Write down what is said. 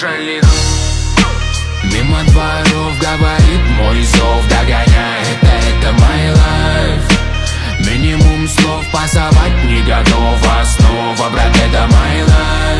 Мимо дворов говорит мой зов, догоняй, это my life. Минимум слов пасовать не готов, основа, брат, это my life.